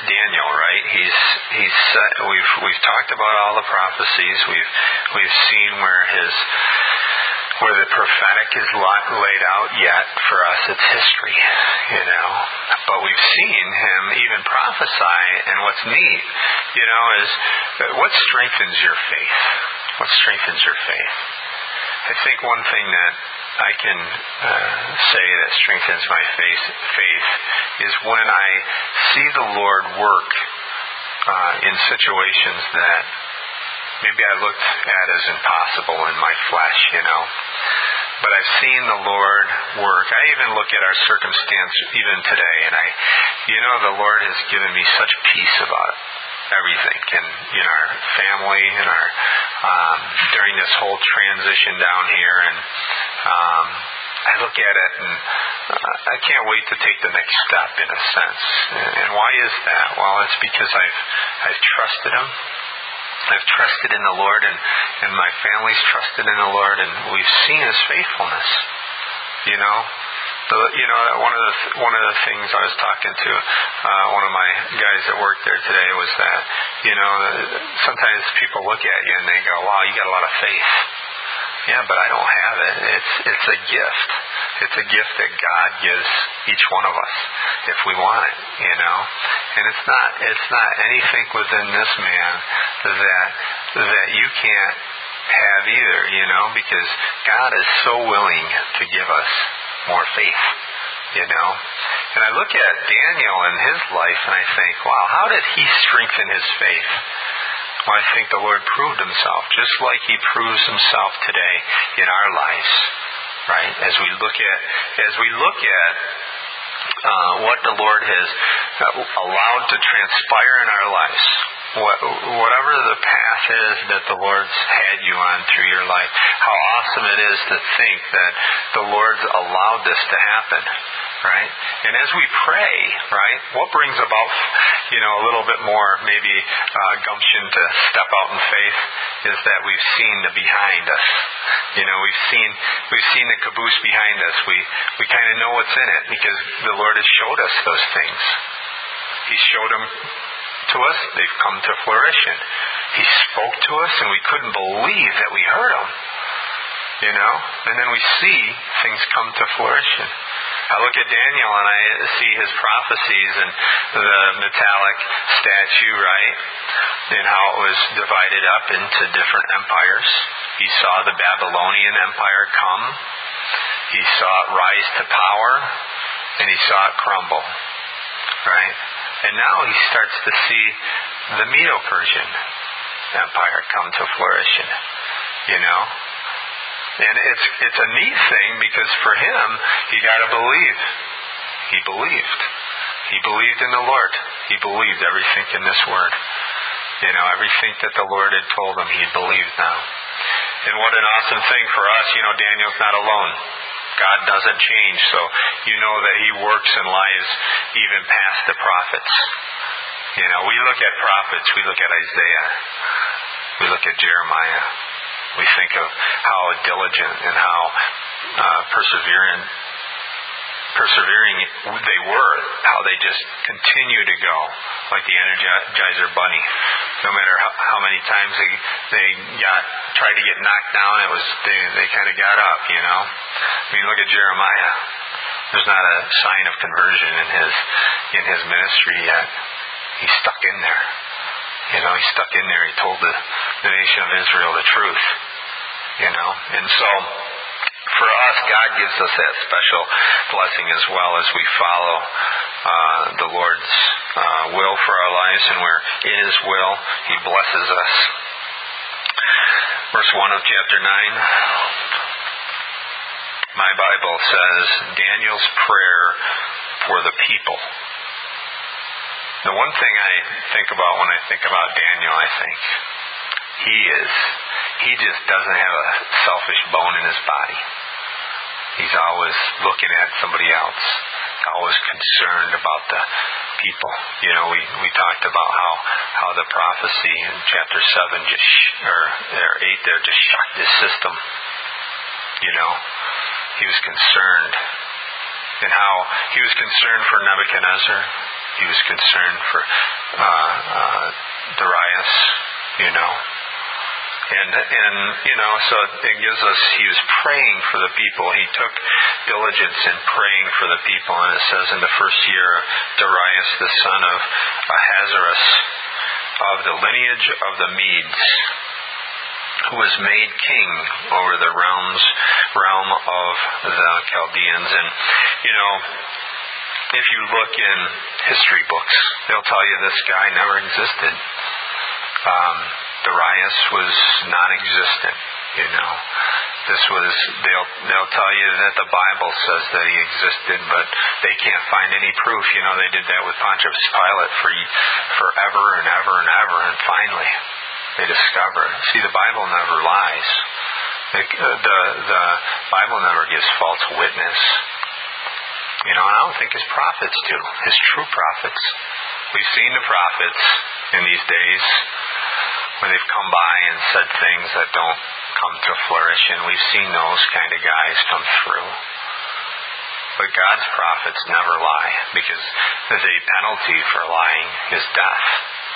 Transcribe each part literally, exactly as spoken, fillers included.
Daniel, right? He's he's uh, we've we've talked about all the prophecies. We've we've seen where his where the prophetic is laid out. Yet for us, it's history, you know. But we've seen him even prophesy, and what's neat, you know, is what strengthens your faith. What strengthens your faith? I think one thing that I can uh, say that strengthens my faith, faith is when I see the Lord work uh, in situations that maybe I looked at as impossible in my flesh, you know. But I've seen the Lord work. I even look at our circumstance even today, and I, you know, the Lord has given me such peace about it. Everything in, in our family, in our um, during this whole transition down here, and um, I look at it and uh, I can't wait to take the next step in a sense. And why is that? Well, it's because I've I've trusted Him. I've trusted in the Lord, and, and my family's trusted in the Lord, and we've seen His faithfulness. You know. So, you know, one of the one of the things I was talking to uh, one of my guys that worked there today was that, you know, sometimes people look at you and they go, "Wow, you got a lot of faith." Yeah, but I don't have it. It's it's a gift. It's a gift that God gives each one of us if we want it, you know. And it's not it's not anything within this man that that you can't have either, you know, because God is so willing to give us more faith, you know. And I look at Daniel and his life and I think, wow, how did he strengthen his faith? Well, I think the Lord proved Himself, just like He proves Himself today in our lives, right? As we look at, as we look at uh, what the Lord has allowed to transpire in our lives, what, whatever the path is that the Lord's had you on through your life, how awesome it is to think that the Lord's allowed this to happen, right? And as we pray, right, what brings about, you know, a little bit more maybe uh, gumption to step out in faith is that we've seen the behind us. You know, we've seen we've seen the caboose behind us. We we kind of know what's in it because the Lord has showed us those things. He showed them to us. They've come to fruition. He spoke to us, and we couldn't believe that we heard Him. You know, and then we see things come to fruition. I look at Daniel and I see his prophecies and the metallic statue, right? And how it was divided up into different empires. He saw the Babylonian Empire come. He saw it rise to power. And he saw it crumble. Right? And now he starts to see the Medo-Persian Empire come to fruition. You know? And it's it's a neat thing because for him, he got to believe. He believed. He believed in the Lord. He believed everything in this word. You know, everything that the Lord had told him, he believed now. And what an awesome thing for us. You know, Daniel's not alone. God doesn't change. So you know that He works in lives even past the prophets. You know, we look at prophets. We look at Isaiah. We look at Jeremiah. We think of how diligent and how uh, persevering, persevering they were, how they just continue to go like the Energizer Bunny. No matter how, how many times they they got tried to get knocked down, it was they they kind of got up. You know, I mean, look at Jeremiah. There's not a sign of conversion in his in his ministry yet. He's stuck in there. You know, he stuck in there. He told the, the nation of Israel the truth. You know, and so for us, God gives us that special blessing as well as we follow uh, the Lord's uh, will for our lives, and we're in His will. He blesses us. Verse one of chapter nine. My Bible says Daniel's prayer for the people. The one thing I think about when I think about Daniel, I think, he is, he just doesn't have a selfish bone in his body. He's always looking at somebody else, always concerned about the people. You know, we, we talked about how, how the prophecy in chapter seven just, or, or eight there just shocked his system. You know, he was concerned. And how he was concerned for Nebuchadnezzar. He was concerned for uh, uh, Darius, you know. And, and, you know, so it gives us, he was praying for the people. He took diligence in praying for the people. And it says in the first year, Darius, the son of Ahasuerus, of the lineage of the Medes, who was made king over the realms, realm of the Chaldeans. And, you know, if you look in history books, they'll tell you this guy never existed. Um, Darius was non-existent, you know. This was, they'll they'll tell you that the Bible says that he existed, but they can't find any proof. You know, they did that with Pontius Pilate for forever and ever and ever, and finally they discovered. See, the Bible never lies. The, the, the Bible never gives false witness. You know, and I don't think his prophets do. His true prophets. We've seen the prophets in these days when they've come by and said things that don't come to fruition. We've seen those kind of guys come through. But God's prophets never lie, because there's a penalty for lying is death.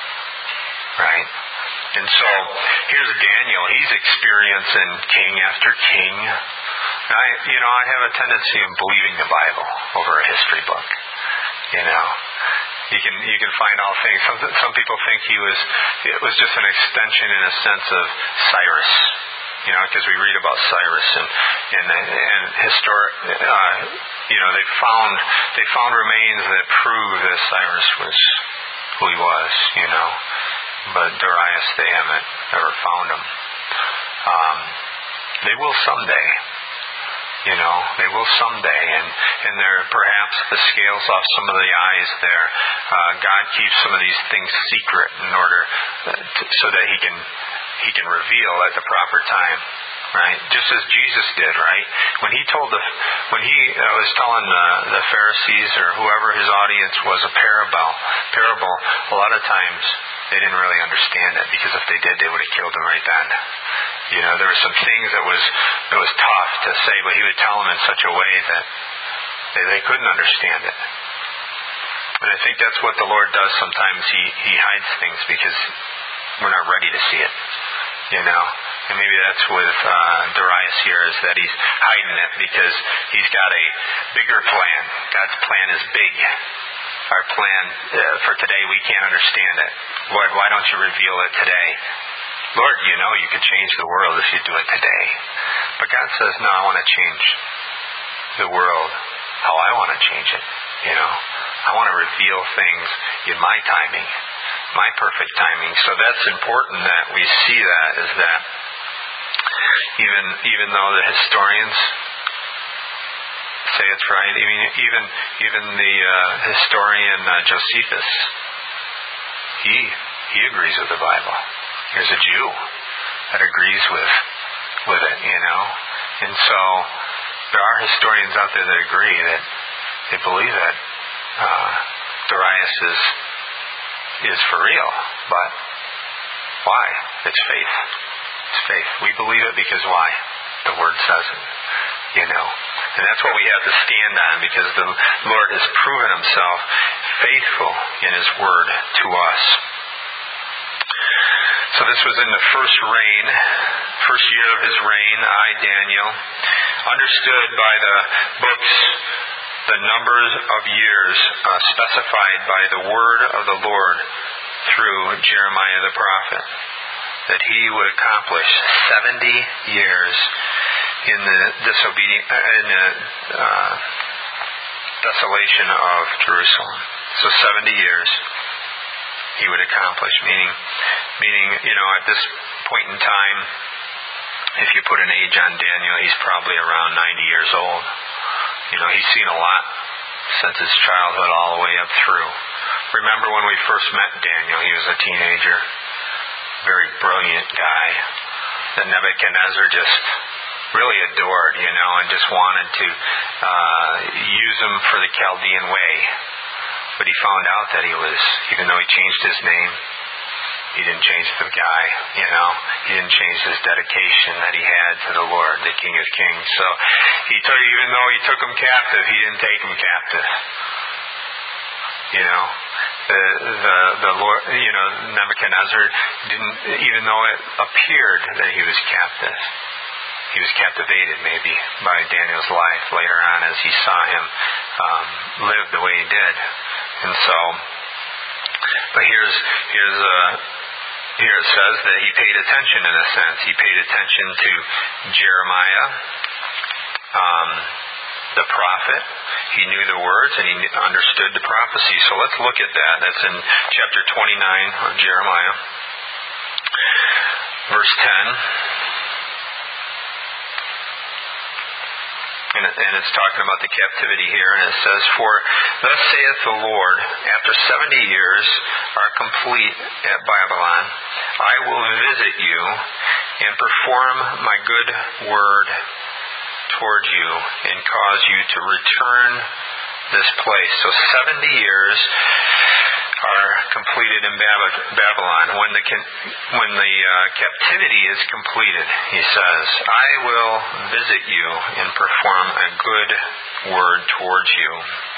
Right? And so, here's Daniel. He's experiencing king after king. I, you know, I have a tendency of believing the Bible over a history book. You know, you can you can find all things. Some some people think he was it was just an extension, in a sense, of Cyrus. You know, because we read about Cyrus and and and historic. Uh, you know, they found they found remains that prove that Cyrus was who he was. You know, but Darius, they haven't ever found him. Um, they will someday. You know, they will someday, and, and there perhaps the scales off some of the eyes there. Uh, God keeps some of these things secret in order to, so that He can He can reveal at the proper time, right? Just as Jesus did, right? When He told the when He uh, was telling the, the Pharisees or whoever His audience was a parable, parable, a lot of times they didn't really understand it, because if they did, they would have killed Him right then. You know, there were some things that was that was tough to say, but He would tell them in such a way that they, they couldn't understand it. And I think that's what the Lord does sometimes. He, he hides things because we're not ready to see it, you know. And maybe that's with uh, Darius here, is that he's hiding it because he's got a bigger plan. God's plan is big. Our plan uh, for today, we can't understand it. Lord, why don't you reveal it today? Lord, you know you could change the world if you do it today. But God says, no, I want to change the world how I want to change it. You know, I want to reveal things in my timing, my perfect timing. So that's important that we see that, is that even even though the historians say it's right, I mean, even even the uh, historian uh, Josephus, he he agrees with the Bible. There's a Jew that agrees with with it, you know. And so there are historians out there that agree that they believe that uh, Darius is is for real. But why? It's faith. It's faith. We believe it because why? The Word says it, you know. And that's what we have to stand on, because the Lord has proven Himself faithful in His Word to us. So this was in the first reign, first year of his reign. I, Daniel, understood by the books the numbers of years uh, specified by the word of the Lord through Jeremiah the prophet, that he would accomplish seventy years in the disobedient, in the uh, desolation of Jerusalem. So seventy years he would accomplish, meaning, meaning, you know, at this point in time, if you put an age on Daniel, he's probably around ninety years old. You know, he's seen a lot since his childhood all the way up through. Remember when we first met Daniel, he was a teenager, very brilliant guy that Nebuchadnezzar just really adored, you know, and just wanted to uh, use him for the Chaldean way. But he found out that he was, even though he changed his name, he didn't change the guy, you know. He didn't change his dedication that he had to the Lord, the King of Kings. So he took, even though he took him captive, he didn't take him captive. You know. the the Lord, you know, Nebuchadnezzar didn't, even though it appeared that he was captive, he was captivated maybe by Daniel's life later on as he saw him um, live the way he did. And so, but here's here's a. Here it says that he paid attention in a sense. He paid attention to Jeremiah, um, the prophet. He knew the words and he understood the prophecy. So let's look at that. That's in chapter twenty-nine of Jeremiah, verse ten. And, and it's talking about the captivity here, and it says, "For thus saith the Lord, after seventy years are complete at Babylon, I will visit you and perform my good word toward you and cause you to return this place." So seventy years are completed in Babylon. When the when the uh, captivity is completed, he says, "I will visit you and perform a good word towards you."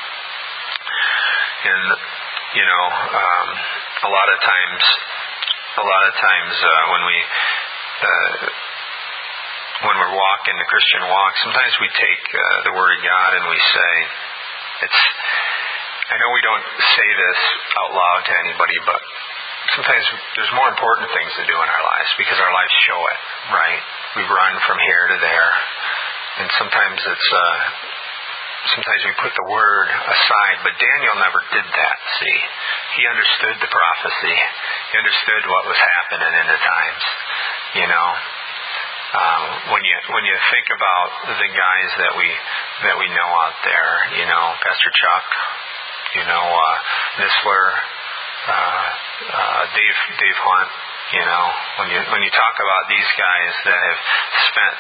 And you know, um, a lot of times, a lot of times uh, when we uh, when we're walking the Christian walk, sometimes we take uh, the Word of God and we say, "It's." I know we don't say this out loud to anybody, but sometimes there's more important things to do in our lives because our lives show it, right? We run from here to there, and sometimes it's uh, sometimes we put the word aside. But Daniel never did that. See, he understood the prophecy. He understood what was happening in the times. You know, um, when you when you think about the guys that we that we know out there, you know, Pastor Chuck. You know, uh, Nisler, uh, uh, Dave, Dave Hunt. You know, when you when you talk about these guys that have spent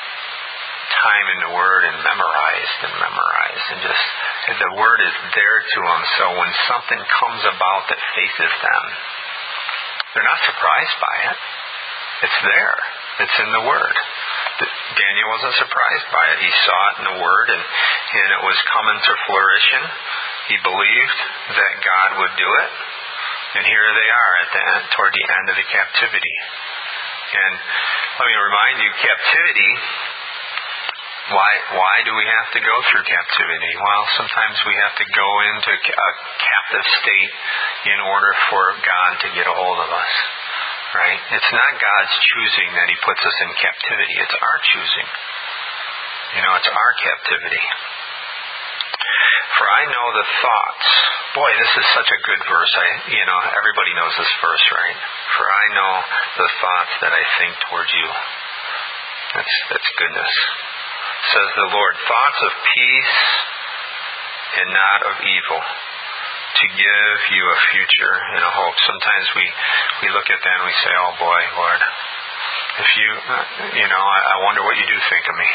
time in the Word and memorized and memorized, and just the Word is there to them. So when something comes about that faces them, they're not surprised by it. It's there. It's in the Word. Daniel wasn't surprised by it. He saw it in the Word, and and it was coming to fruition. He believed that God would do it, and here they are at the end, toward the end of the captivity. And let me remind you, captivity. Why? Why do we have to go through captivity? Well, sometimes we have to go into a captive state in order for God to get a hold of us. Right? It's not God's choosing that He puts us in captivity. It's our choosing. You know, it's our captivity. For I know the thoughts. Boy, this is such a good verse. I, you know, everybody knows this verse, right? For I know the thoughts that I think towards you. That's that's goodness. Says the Lord, thoughts of peace and not of evil, to give you a future and a hope. Sometimes we, we look at that and we say, "Oh boy, Lord, if you, you know, I, I wonder what you do think of me."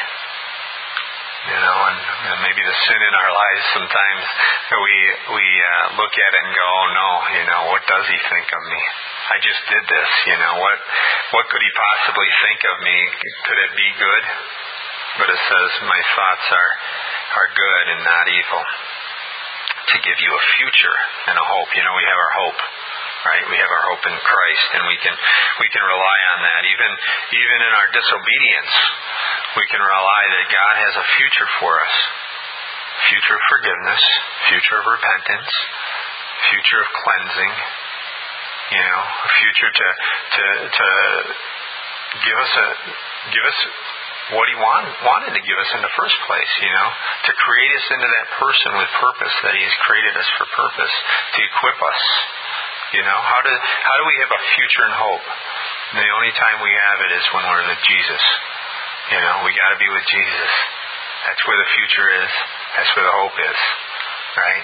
You know, and, and maybe the sin in our lives sometimes we we uh, look at it and go, "Oh no, you know, what does He think of me? I just did this. You know, what what could He possibly think of me? Could it be good?" But it says, "My thoughts are are good and not evil, to give you a future and a hope." You know, we have our hope, right? We have our hope in Christ, and we can we can rely on that. Even even in our disobedience, we can rely that God has a future for us. Future of forgiveness, future of repentance, future of cleansing. You know, a future to to to give us a give us what He wanted, wanted to give us in the first place, you know, to create us into that person with purpose, that He has created us for purpose, to equip us. You know, how do how do we have a future and hope? And the only time we have it is when we're with Jesus. You know, we got to be with Jesus. That's where the future is. That's where the hope is, right?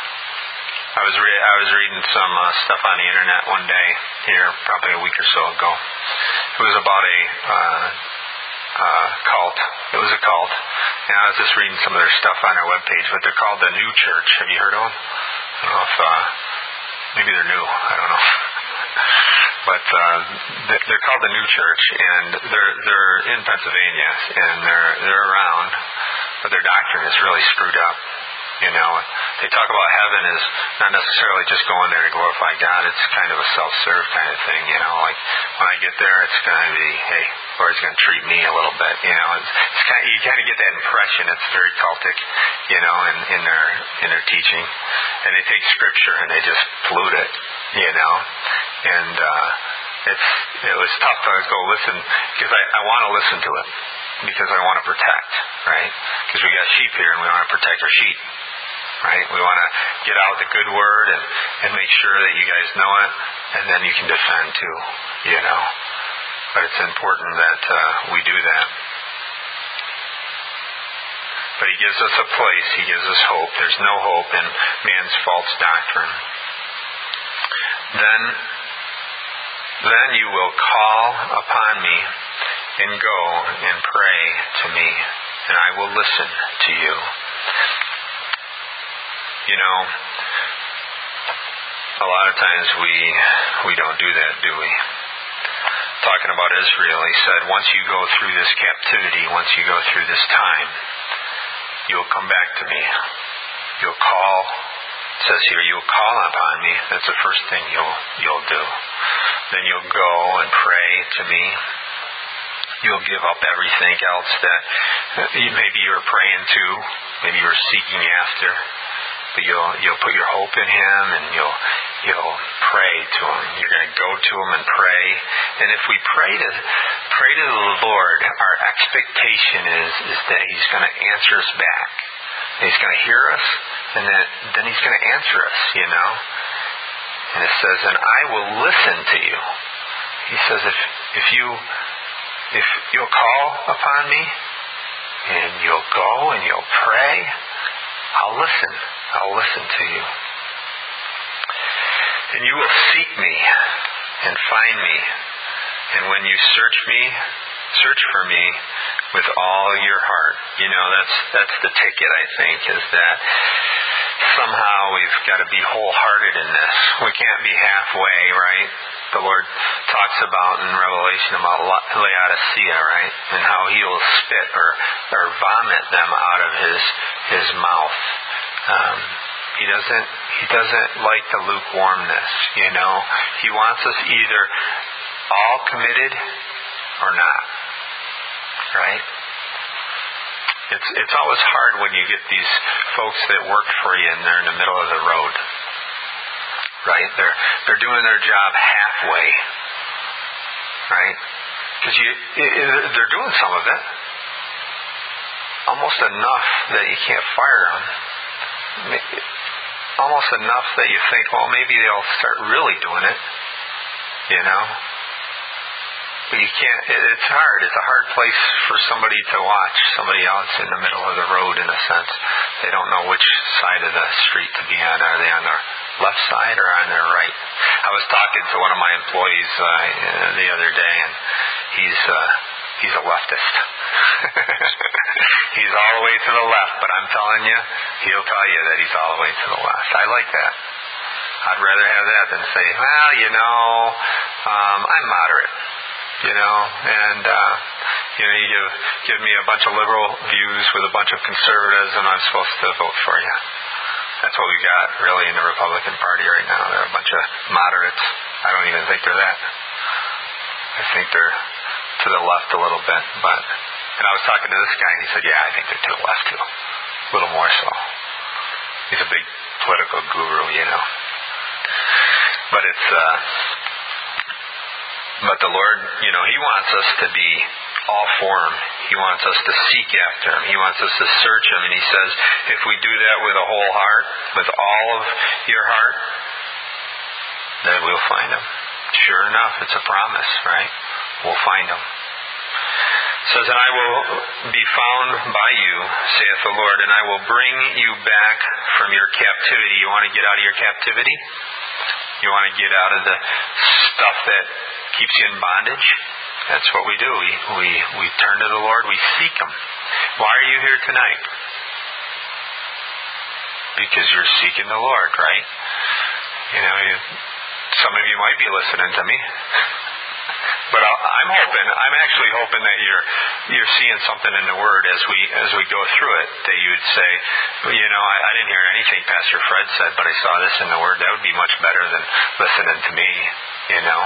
I was re- I was reading some uh, stuff on the internet one day here, probably a week or so ago. It was about a uh, uh, cult. It was a cult, and I was just reading some of their stuff on their webpage. But they're called the New Church. Have you heard of them? I don't know if uh, maybe they're new. I don't know. But uh, they're called the New Church, and they're they're in Pennsylvania, and they're they're around, but their doctrine is really screwed up. You know, they talk about heaven as not necessarily just going there to glorify God. It's kind of a self-serve kind of thing. You know, like when I get there, it's going to be, hey, Lord's going to treat me a little bit. You know, it's, it's kind of, you kind of get that impression. It's very cultic, you know, in, in their in their teaching, and they take Scripture and they just pollute it. You know, and uh, it's it was tough to go listen because I, I want to listen to it because I want to protect, right? Because we got sheep here and we want to protect our sheep. Right? We want to get out the good word and, and make sure that you guys know it, and then you can defend too, you know. But it's important that uh, we do that. But He gives us a place. He gives us hope. There's no hope in man's false doctrine. Then, then you will call upon me and go and pray to me, and I will listen to you. You know, a lot of times we we don't do that, do we? Talking about Israel, He said, once you go through this captivity, once you go through this time, you'll come back to me. You'll call, it says here, you'll call upon me. That's the first thing you'll you'll do. Then you'll go and pray to me. You'll give up everything else that maybe you're praying to, maybe you're seeking after. But you'll you'll put your hope in Him, and you'll you'll pray to Him. You're going to go to Him and pray. And if we pray to pray to the Lord, our expectation is is that He's going to answer us back. And He's going to hear us, and then then He's going to answer us. You know. And it says, "And I will listen to you." He says, "If if you if you'll call upon me, and you'll go and you'll pray, I'll listen." I'll listen to you. And you will seek me and find me. And when you search me, search for me with all your heart. You know, that's that's the ticket, I think, is that somehow we've got to be wholehearted in this. We can't be halfway, right? The Lord talks about in Revelation about Laodicea, right? And how He will spit or, or vomit them out of His His mouth. Um, he doesn't he doesn't like the lukewarmness, you know. He wants us either all committed or not. Right? It's it's always hard when you get these folks that work for you and they're in the middle of the road. Right? They're they're doing their job halfway. Right? Because you they're doing some of it. Almost enough that you can't fire them. Almost enough that you think, well, maybe they'll start really doing it, you know. But you can't. It, it's hard. It's a hard place for somebody to watch somebody else in the middle of the road. In a sense, they don't know which side of the street to be on. Are they on their left side or on their right? I was talking to one of my employees uh, the other day, and he's uh, he's a leftist. He's all the way to the left, but I'm telling you, he'll tell you that he's all the way to the left. I like that. I'd rather have that than say, well, you know, um, I'm moderate, you know, and, uh, you know, you give, give me a bunch of liberal views with a bunch of conservatives and I'm supposed to vote for you. That's what we got, really, in the Republican Party right now. They're a bunch of moderates. I don't even think they're that. I think they're to the left a little bit, but... And I was talking to this guy, and he said, yeah, I think they're to the left, too. A little more so. He's a big political guru, you know. But it's, uh... But the Lord, you know, He wants us to be all for Him. He wants us to seek after Him. He wants us to search Him. And He says, if we do that with a whole heart, with all of your heart, then we'll find Him. Sure enough, it's a promise, right? We'll find Him. It says, and I will be found by you, saith the Lord, and I will bring you back from your captivity. You want to get out of your captivity? You want to get out of the stuff that keeps you in bondage? That's what we do. We we, we turn to the Lord. We seek Him. Why are you here tonight? Because you're seeking the Lord, right? You know, you, some of you might be listening to me. But I'll, I'm hoping, I'm actually hoping that you're you're seeing something in the Word as we as we go through it, that you would say, well, you know, I, I didn't hear anything Pastor Fred said, but I saw this in the Word. That would be much better than listening to me, you know.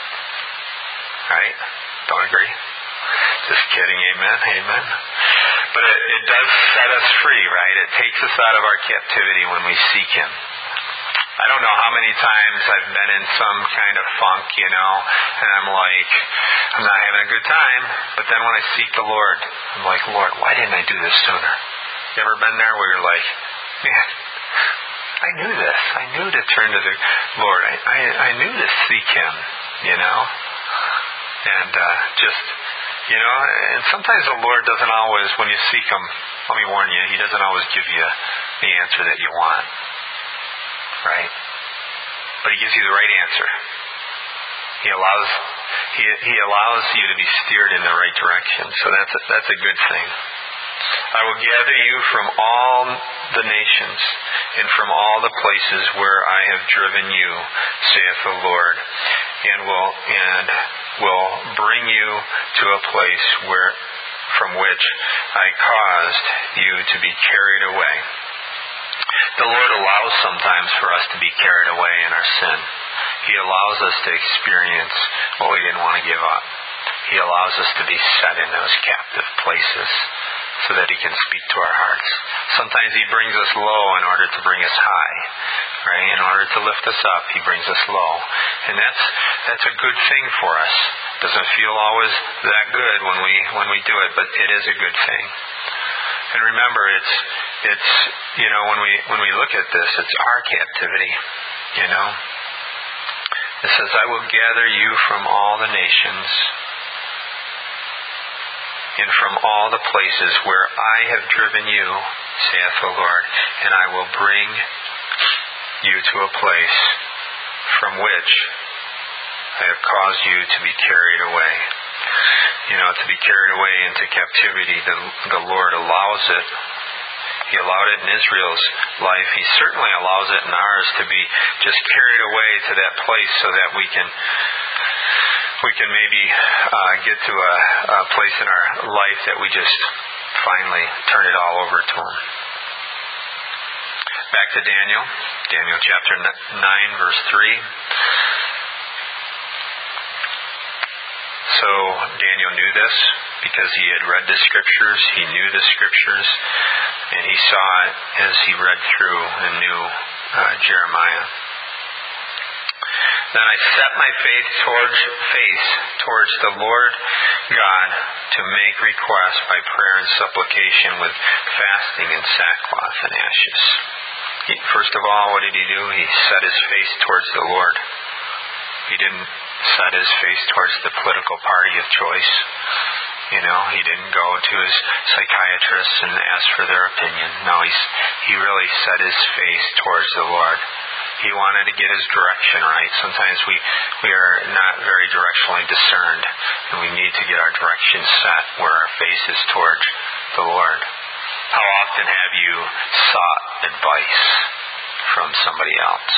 Right? Don't agree? Just kidding, amen, amen. But it, it does set us free, right? It takes us out of our captivity when we seek Him. I don't know how many times I've been in some kind of funk, you know, and I'm like, I'm not having a good time. But then when I seek the Lord, I'm like, Lord, why didn't I do this sooner? You ever been there where you're like, man, I knew this. I knew to turn to the Lord. I, I, I knew to seek Him, you know. And uh, just, you know, and sometimes the Lord doesn't always, when you seek Him, let me warn you, He doesn't always give you the answer that you want. Right? But He gives you the right answer. He allows He He allows you to be steered in the right direction. So that's a, that's a good thing. I will gather you from all the nations and from all the places where I have driven you, saith the Lord, and will and will bring you to a place where from which I caused you to be carried away. The Lord allows sometimes for us to be carried away in our sin. He allows us to experience what we didn't want to give up. He allows us to be set in those captive places so that He can speak to our hearts. Sometimes He brings us low in order to bring us high. Right? In order to lift us up, He brings us low. And that's that's a good thing for us. Doesn't feel always that good when we when we do it, but it is a good thing. And remember, it's it's you know when we when we look at this, it's our captivity. You know, it says, "I will gather you from all the nations and from all the places where I have driven you, saith the Lord, and I will bring you to a place from which I have caused you to be carried away." You know, to be carried away into captivity, the, the Lord allows it. He allowed it in Israel's life. He certainly allows it in ours to be just carried away to that place so that we can we can maybe uh, get to a, a place in our life that we just finally turn it all over to Him. Back to Daniel, Daniel chapter nine, verse three. So Daniel knew this because he had read the Scriptures. He knew the Scriptures, and he saw it as he read through and knew uh, Jeremiah. Then I set my face towards, face towards the Lord God to make request by prayer and supplication with fasting and sackcloth and ashes. He, first of all, what did he do? He set his face towards the Lord. He didn't set his face towards the political party of choice. You know, he didn't go to his psychiatrist and ask for their opinion. No, he's, he really set his face towards the Lord. He wanted to get his direction right. Sometimes we, we are not very directionally discerned, and we need to get our direction set where our face is towards the Lord. How often have you sought advice from somebody else,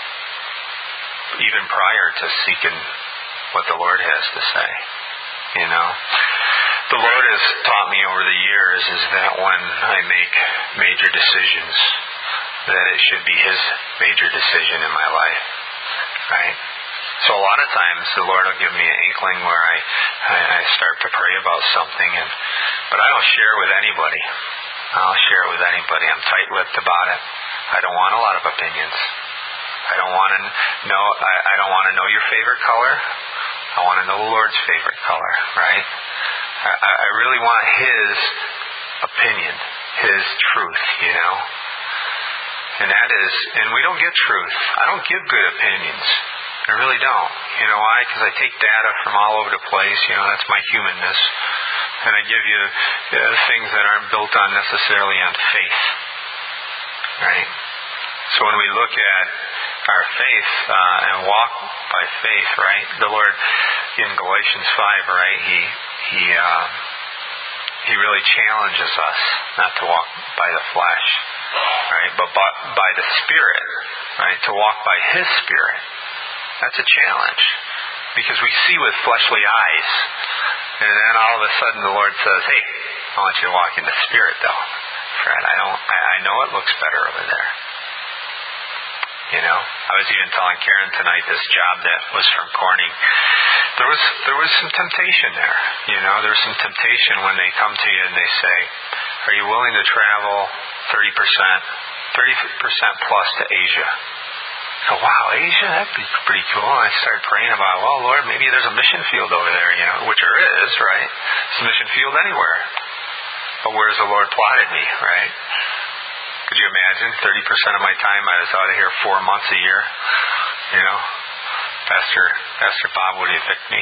even prior to seeking what the Lord has to say? You know, the Lord has taught me over the years is that when I make major decisions, that it should be His major decision in my life, right? So a lot of times the Lord will give me an inkling where I, I, I start to pray about something, and but I don't share with anybody. I'll share it with anybody. I'm tight-lipped about it. I don't want a lot of opinions. I don't want to know. I, I don't want to know your favorite color. I want to know the Lord's favorite color, right? I, I really want His opinion, His truth, you know. And that is, and we don't get truth. I don't give good opinions. I really don't. You know why? Because I take data from all over the place. You know, that's my humanness. And I give you uh, things that aren't built on necessarily on faith. Right? So when we look at our faith uh, and walk by faith, right? The Lord in Galatians five, right? He he uh, he really challenges us not to walk by the flesh, right? But by, by the Spirit, right? To walk by His Spirit. That's a challenge. because we see with fleshly eyes. And then all of a sudden the Lord says, hey, I want you to walk in the Spirit, though. Fred, I don't. I, I know it looks better over there. You know, I was even telling Karen tonight this job that was from Corning. There was there was some temptation there. You know, there was some temptation when they come to you and they say, "Are you willing to travel thirty percent, thirty percent plus to Asia?" So, wow, Asia, that'd be pretty cool. And I started praying about, well, Lord, maybe there's a mission field over there, you know, which there is, right? It's a mission field anywhere. But where's the Lord plotted me, right? Could you imagine? thirty percent of my time I was out of here four months a year. You know? Pastor Pastor Bob would evict me.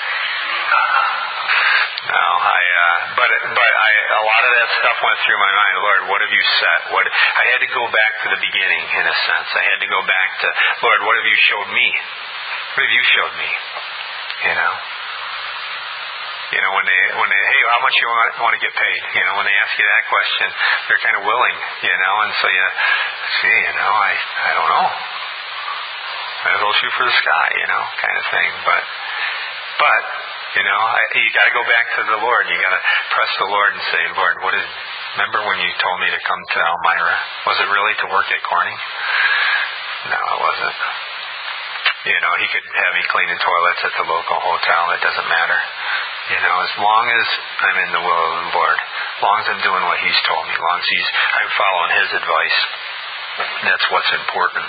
No, I, uh, but, but I, a lot of that stuff went through my mind. Lord, what have you said? What, I had to go back to the beginning, in a sense. I had to go back to, Lord, what have you showed me? What have you showed me? You know? You know, when they, when they, hey, how much you want, want to get paid? You know, when they ask you that question, they're kind of willing, you know, and so you, see, you know, I, I don't know. Might as well shoot for the sky, you know, kind of thing. But, but, you know, I, you got to go back to the Lord. You got to press the Lord and say, Lord, what is, remember when you told me to come to Elmira? Was it really to work at Corning? No, it wasn't. You know, he could have me cleaning toilets at the local hotel. It doesn't matter. You know, as long as I'm in the will of the Lord, as long as I'm doing what He's told me, as long as He's, I'm following His advice, that's what's important.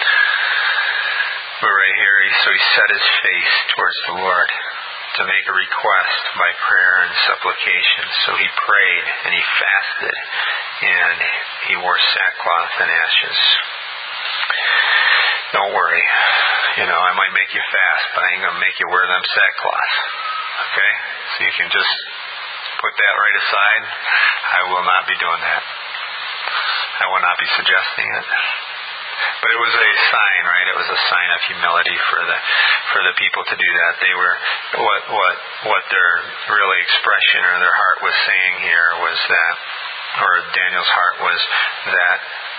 But right here, so he set his face towards the Lord to make a request by prayer and supplication. So he prayed and he fasted and he wore sackcloth and ashes. Don't worry. You know, I might make you fast, but I ain't going to make you wear them sackcloth. Okay? So you can just put that right aside. I will not be doing that. I will not be suggesting it. But it was a sign, right? It was a sign of humility for the for the people to do that. They were what what what their really expression or their heart was saying here was that, or Daniel's heart was that,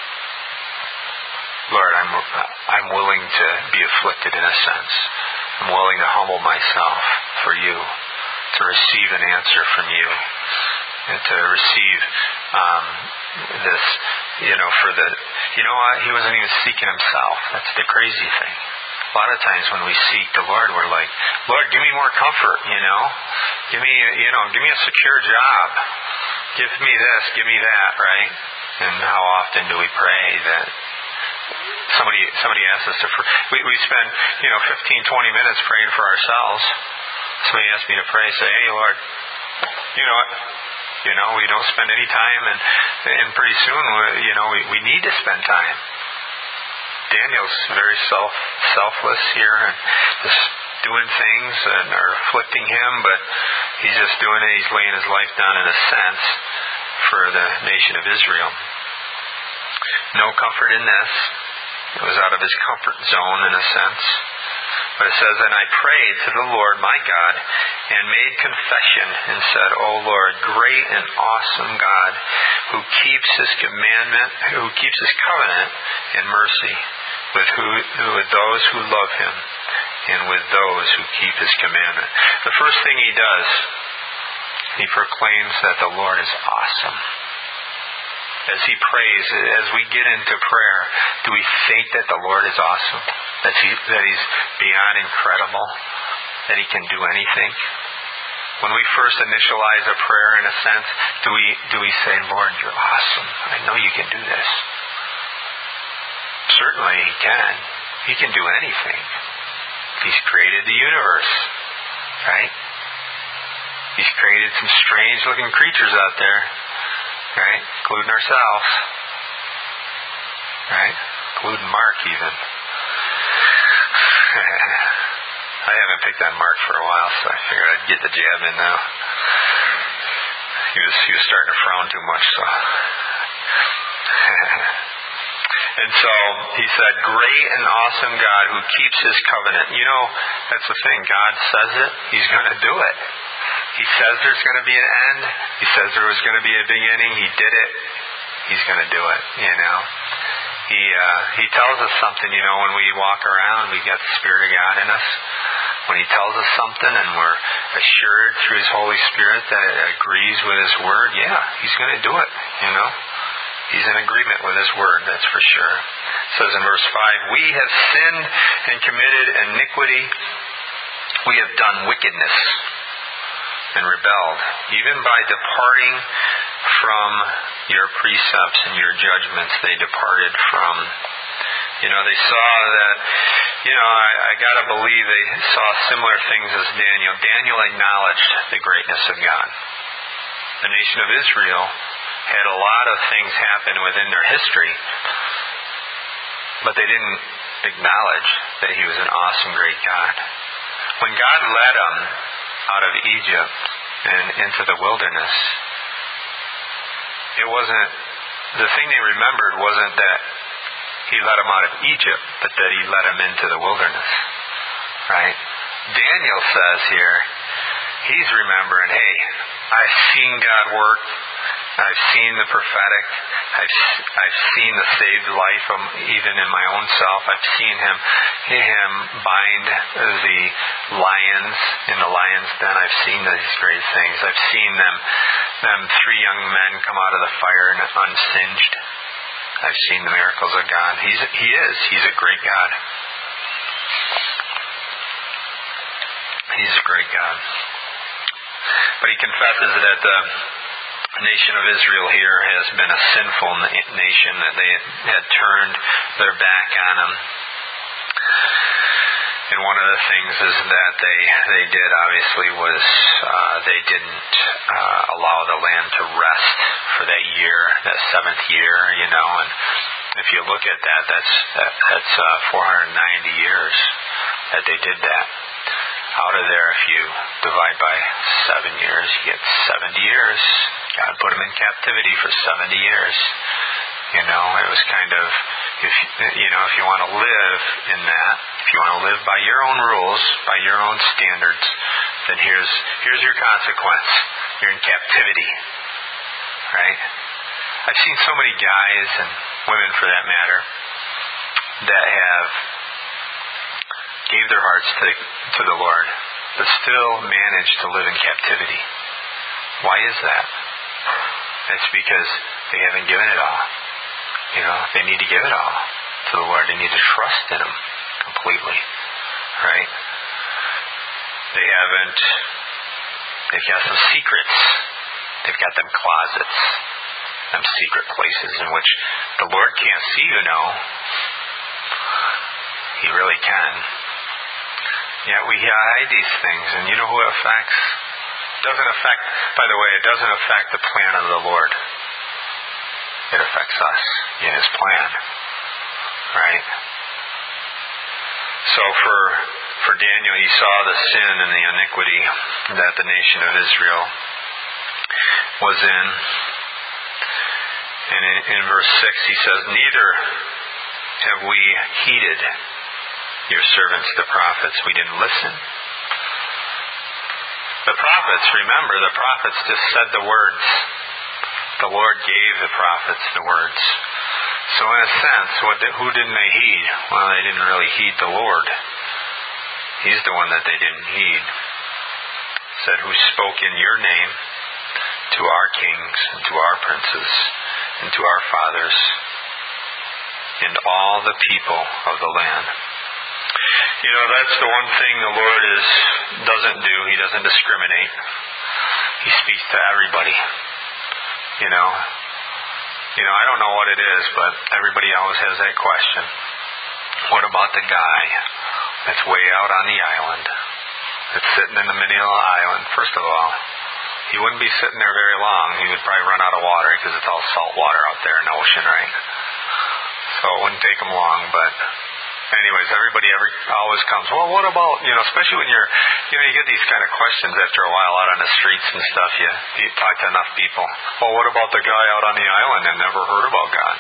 Lord, I'm I'm willing to be afflicted in a sense. I'm willing to humble myself for you, to receive an answer from you, and to receive um, this, you know, for the, you know what, he wasn't even seeking himself. That's the crazy thing. A lot of times when we seek the Lord, we're like, Lord, give me more comfort, you know. Give me, you know, give me a secure job. Give me this, give me that, right? And how often do we pray that somebody somebody asks us to, we, we spend, you know, fifteen, twenty minutes praying for ourselves. Somebody asked me to pray, say, hey, Lord, you know what? You know, we don't spend any time, and and pretty soon, we, you know, we, we need to spend time. Daniel's very self selfless here, and just doing things and are afflicting him, but he's just doing it. He's laying his life down in a sense for the nation of Israel. No comfort in this. It was out of his comfort zone in a sense. But it says, and I prayed to the Lord my God and made confession and said, O Lord, great and awesome God, who keeps his commandment, who keeps his covenant and mercy with who, with those who love him and with those who keep his commandment. The first thing he does, he proclaims that the Lord is awesome. As he prays, as we get into prayer, do we think that the Lord is awesome? That, he, that he's beyond incredible? That he can do anything? When we first initialize a prayer, in a sense, do we do we say, Lord, you're awesome. I know you can do this. Certainly he can. He can do anything. He's created the universe, right? He's created some strange-looking creatures out there, right? Including ourselves, right? Including Mark, even. I haven't picked on Mark for a while, so I figured I'd get the jab in now. He was he was starting to frown too much, so. And so he said, great and awesome God who keeps his covenant. You know, that's the thing. God says it, he's going to do it. He says there's going to be an end. He says there was going to be a beginning. He did it. He's going to do it, you know. He uh, he tells us something, you know, when we walk around, we got the Spirit of God in us. When He tells us something and we're assured through His Holy Spirit that it agrees with His Word, yeah, He's going to do it, you know. He's in agreement with His Word, that's for sure. It says in verse five, we have sinned and committed iniquity. We have done wickedness and rebelled, even by departing from your precepts and your judgments. They departed from. You know, they saw that, you know, I, I got to believe they saw similar things as Daniel. Daniel acknowledged the greatness of God. The nation of Israel had a lot of things happen within their history, but they didn't acknowledge that He was an awesome, great God. When God led them out of Egypt and into the wilderness, it wasn't, the thing they remembered wasn't that He led them out of Egypt, but that He led them into the wilderness. Right? Daniel says here, he's remembering, hey, I've seen God work. I've seen the prophetic. I've I've seen the saved life of, even in my own self. I've seen Him Him bind the lions in the lion's den. I've seen these great things. I've seen them them three young men come out of the fire and unsinged. I've seen the miracles of God. He's He is. He's a great God. He's a great God. But he confesses that the nation of Israel here has been a sinful nation, that they had turned their back on Him. And one of the things is that they, they did obviously was uh, they didn't uh, allow the land to rest for that year, that seventh year, you know. And if you look at that, that's that's uh, four hundred ninety years that they did that. Out of there, if you divide by seven years, you get seventy years. God put them in captivity for seventy years. You know, it was kind of, if you know, if you want to live in that, if you want to live by your own rules, by your own standards, then here's here's your consequence. You're in captivity, right? I've seen so many guys and women, for that matter, that have gave their hearts to to the Lord, but still managed to live in captivity. Why is that? It's because they haven't given it all. You know, they need to give it all to the Lord. They need to trust in Him completely, right? They haven't. They've got some secrets. They've got them closets, them secret places in which the Lord can't see. You know, He really can. Yet we hide these things, and you know who it affects? It doesn't affect, by the way, it doesn't affect the plan of the Lord. It affects us in His plan, right? So for for Daniel, he saw the sin and the iniquity that the nation of Israel was in. And in, in verse six, he says, "Neither have we heeded your servants, the prophets." We didn't listen. The prophets, remember, the prophets just said the words. The Lord gave the prophets the words. So in a sense, what did, who didn't they heed? Well, they didn't really heed the Lord. He's the one that they didn't heed. It said, "Who spoke in your name to our kings and to our princes and to our fathers and all the people of the land." You know, that's the one thing the Lord is doesn't do. He doesn't discriminate. He speaks to everybody. You know, you know, I don't know what it is, but everybody always has that question. What about the guy that's way out on the island, that's sitting in the middle of the island? First of all, he wouldn't be sitting there very long. He would probably run out of water because it's all salt water out there in the ocean, right? So it wouldn't take him long, but anyways, everybody ever always comes, well, what about, you know, especially when you're, you know, you get these kind of questions after a while out on the streets and stuff. You, you talk to enough people. Well, what about the guy out on the island that never heard about God?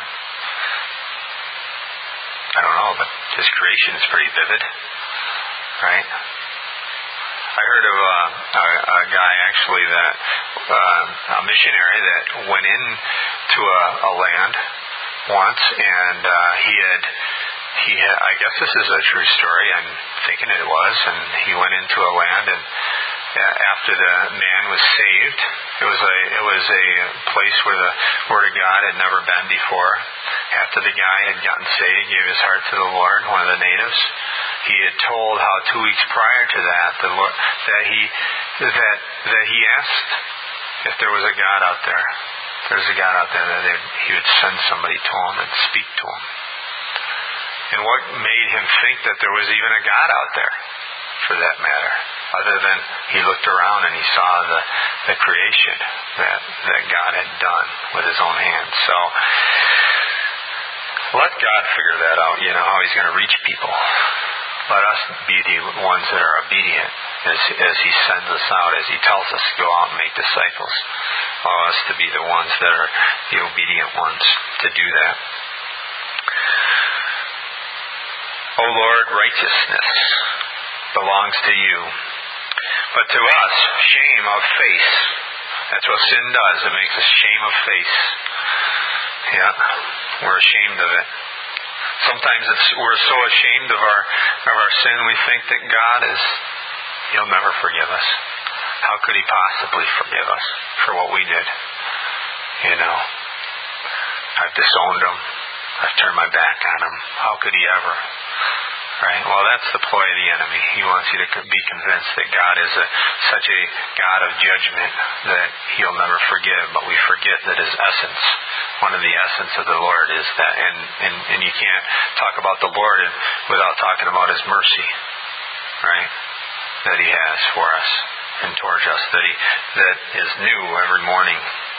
I don't know, but His creation is pretty vivid, right? I heard of a, a, a guy actually that, uh, a missionary that went into a, a land once, and uh, he had he had, I guess this is a true story. I'm thinking it was. And he went into a land, and after the man was saved, it was a it was a place where the Word of God had never been before. After the guy had gotten saved, gave his heart to the Lord, one of the natives, he had told how two weeks prior to that, the Lord, that he that that he asked if there was a God out there. If there was a God out there, that he would send somebody to him and speak to him. And what made him think that there was even a God out there, for that matter, other than he looked around and he saw the, the creation that, that God had done with his own hands. So let God figure that out, you know, how he's going to reach people. Let us be the ones that are obedient as, as he sends us out, as he tells us to go out and make disciples. Allow us to be the ones that are the obedient ones to do that. O Lord, righteousness belongs to you. But to us, shame of face. That's what sin does. It makes us shame of face. Yeah, we're ashamed of it. Sometimes it's, we're so ashamed of our of our sin, we think that God is, He'll never forgive us. How could He possibly forgive us for what we did? You know, I've disowned Him. I've turned my back on Him. How could He ever? Right? Well, that's the ploy of the enemy. He wants you to be convinced that God is a, such a God of judgment that He'll never forgive. But we forget that His essence, one of the essence of the Lord is that, and, and, and you can't talk about the Lord without talking about His mercy, right? That He has for us and towards us, that He that is new every morning.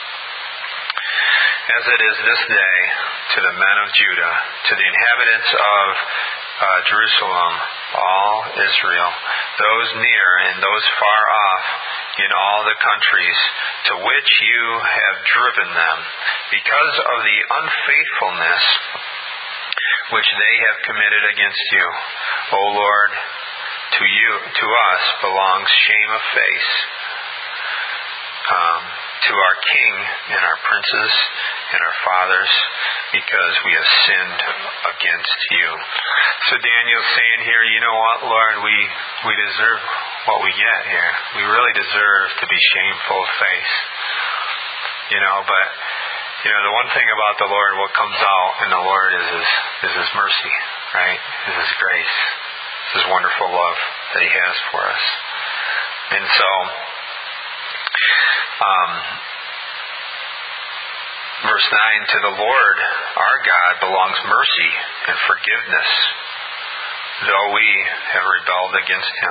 As it is this day to the men of Judah, to the inhabitants of uh, Jerusalem, all Israel, those near and those far off in all the countries to which you have driven them, because of the unfaithfulness which they have committed against you. O Lord, to you, to us belongs shame of face. Um, to our king and our princes and our fathers, because we have sinned against you. So Daniel's saying here, you know what, Lord, we, we deserve what we get here. We really deserve to be shameful of face. You know, but, you know, the one thing about the Lord, what comes out in the Lord is His, is His mercy, right? Is His grace. It's His wonderful love that He has for us. And so, Um, verse nine, to the Lord our God belongs mercy and forgiveness, though we have rebelled against Him.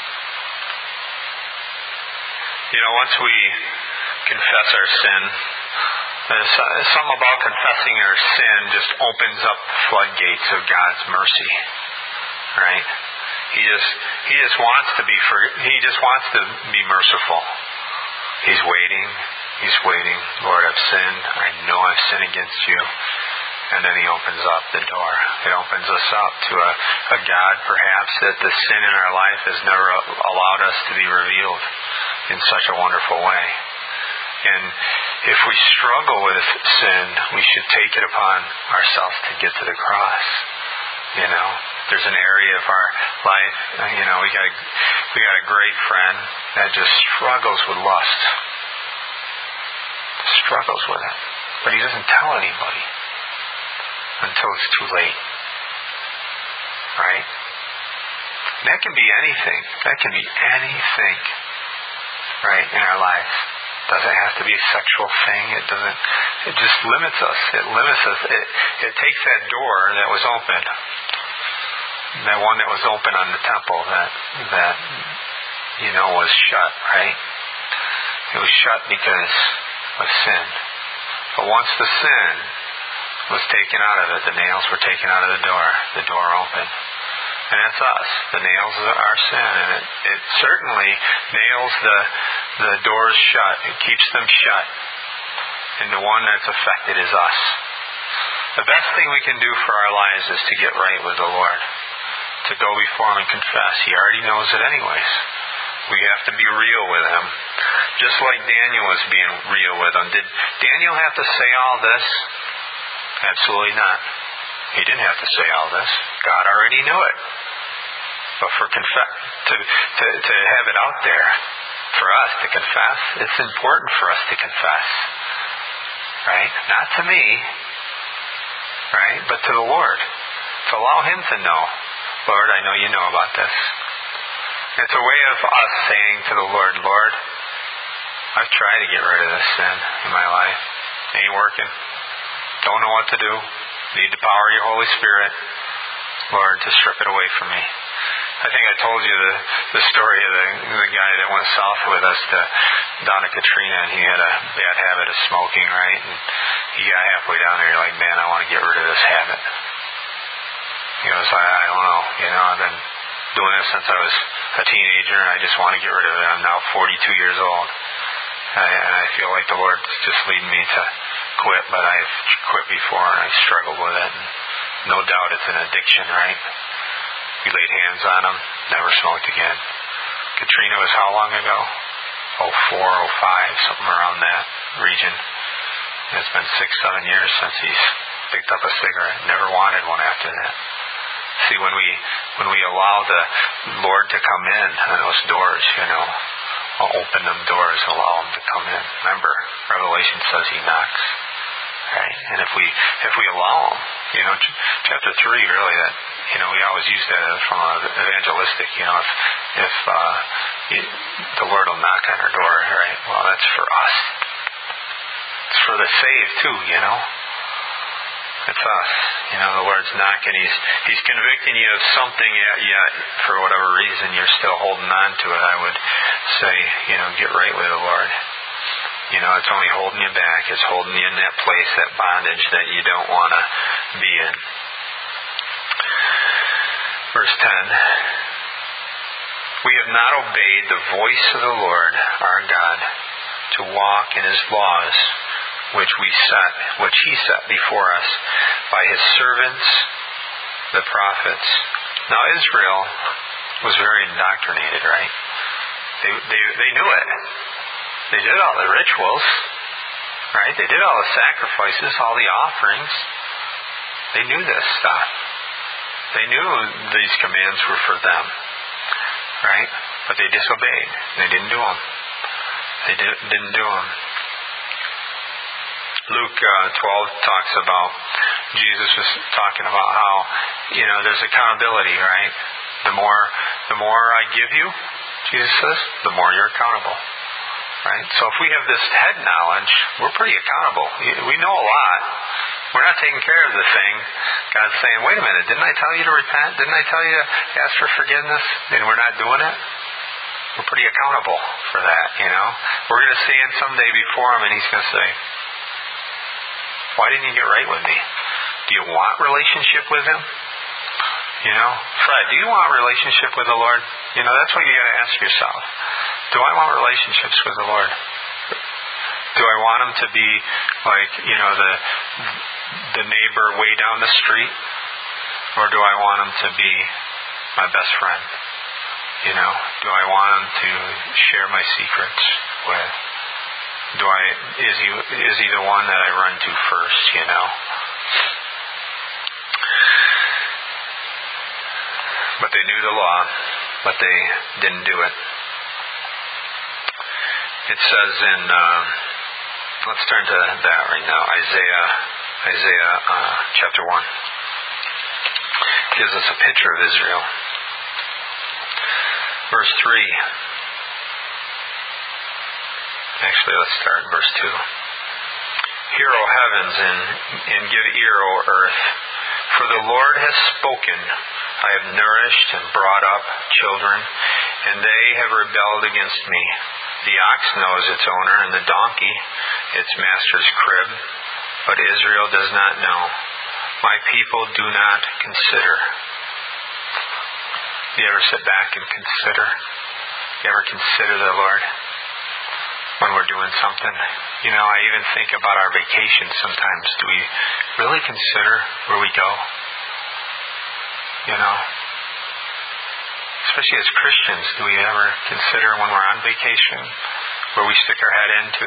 You know, once we confess our sin, there's something about confessing our sin just opens up the floodgates of God's mercy, right? He just He just wants to be for, He just wants to be merciful. He's waiting. He's waiting. Lord, I've sinned. I know I've sinned against you. And then He opens up the door. It opens us up to a, a God, perhaps, that the sin in our life has never allowed us to be revealed in such a wonderful way. And if we struggle with sin, we should take it upon ourselves to get to the cross. You know, there's an area of our life, you know, we got a, we got a great friend that just struggles with lust. Struggles with it. But he doesn't tell anybody until it's too late. Right? And that can be anything. That can be anything. Right? In our life. Doesn't have to be a sexual thing. It doesn't, it just limits us. It limits us. It, it takes that door that was open. That one that was open on the temple that, that, you know, was shut, right? It was shut because of sin. But once the sin was taken out of it, the nails were taken out of the door, the door opened. And that's us. The nails are our sin. And it, it certainly nails the, the doors shut. It keeps them shut. And the one that's affected is us. The best thing we can do for our lives is to get right with the Lord. To go before Him and confess. He already knows it anyways. We have to be real with Him. Just like Daniel was being real with Him. Did Daniel have to say all this? Absolutely not. He didn't have to say all this. God already knew it. But for conf- to, to, to have it out there, for us to confess, it's important for us to confess. Right? Not to me, right? But to the Lord. To allow Him to know, Lord, I know you know about this. It's a way of us saying to the Lord, Lord, I've tried to get rid of this sin in my life. Ain't working. Don't know what to do. Need the power of your Holy Spirit, Lord, to strip it away from me. I think I told you the, the story of the, the guy that went south with us to down to Katrina, and he had a bad habit of smoking, right? And he got halfway down there, like, man, I want to get rid of this habit. He goes, I, I don't know, you know, I've been doing this since I was a teenager, and I just want to get rid of it. I'm now forty-two years old. And I, and I feel like the Lord's just leading me to quit, but I've quit before, and I've struggled with it. And no doubt it's an addiction, right? We laid hands on him, never smoked again. Katrina was how long ago? oh four, oh five, something around that region. And it's been six, seven years since he's picked up a cigarette. Never wanted one after that. See, when we when we allow the Lord to come in on those doors, you know, I'll open them doors, allow Him to come in. Remember, Revelation says He knocks. Right? And if we if we allow Him, you know, ch- chapter three really, that, you know, we always use that from a evangelistic, you know, if if uh, the Lord will knock on our door, right? Well, that's for us. It's for the saved too, you know. It's us. You know, the Lord's knocking. He's He's convicting you of something, yet, yet for whatever reason you're still holding on to it. I would say, you know, get right with the Lord. You know, it's only holding you back. It's holding you in that place, that bondage that you don't want to be in. Verse ten. We have not obeyed the voice of the Lord our God to walk in His laws, which we set, which He set before us by His servants, the prophets. Now Israel was very indoctrinated, right? They they they knew it. They did all the rituals, right? They did all the sacrifices, all the offerings. They knew this stuff. They knew these commands were for them, right? But they disobeyed. They didn't do them. They did, didn't do them. Luke uh, twelve talks about, Jesus was talking about how, you know, there's accountability, right? The more, the more I give you, Jesus says, the more you're accountable. Right? So if we have this head knowledge, we're pretty accountable. We know a lot. We're not taking care of the thing. God's saying, wait a minute, didn't I tell you to repent? Didn't I tell you to ask for forgiveness? And we're not doing it? We're pretty accountable for that, you know? We're going to stand someday before Him and He's going to say, why didn't you get right with me? Do you want relationship with Him? You know? Fred, do you want relationship with the Lord? You know, that's what you got to ask yourself. Do I want relationships with the Lord? Do I want Him to be like, you know, the the neighbor way down the street? Or do I want Him to be my best friend? You know, do I want Him to share my secrets with? Do I is he is he the one that I run to first, you know? But they knew the law, but they didn't do it. It says in, uh, let's turn to that right now, Isaiah, Isaiah uh, chapter one. Gives us a picture of Israel. Verse three. Actually, let's start in verse two. Hear, O heavens, and, and give ear, O earth, for the Lord has spoken. I have nourished and brought up children, and they have rebelled against me. The ox knows its owner, and the donkey its master's crib, but Israel does not know. My people do not consider. You ever sit back and consider? You ever consider the Lord when we're doing something? You know, I even think about our vacations sometimes. Do we really consider where we go? You know? Especially as Christians, do we ever consider when we're on vacation where we stick our head into?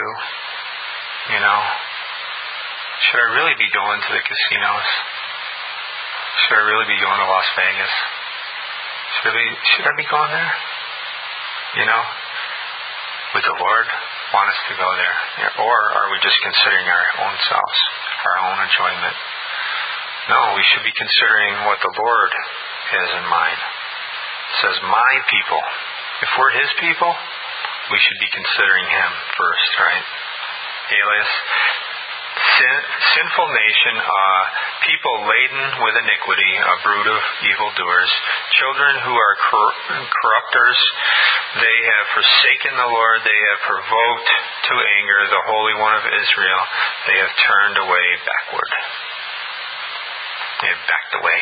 You know, should I really be going to the casinos? Should I really be going to Las Vegas? Should I be, should I be going there? You know? Would the Lord want us to go there? Or are we just considering our own selves, our own enjoyment? No, we should be considering what the Lord has in mind. It says, my people. If we're His people, we should be considering Him first, right? Alias, sin, sinful nation, uh, people laden with iniquity, a brood of evildoers, children who are cor- corrupters. They have forsaken the Lord. They have provoked to anger the Holy One of Israel. They have turned away backward. They have backed away.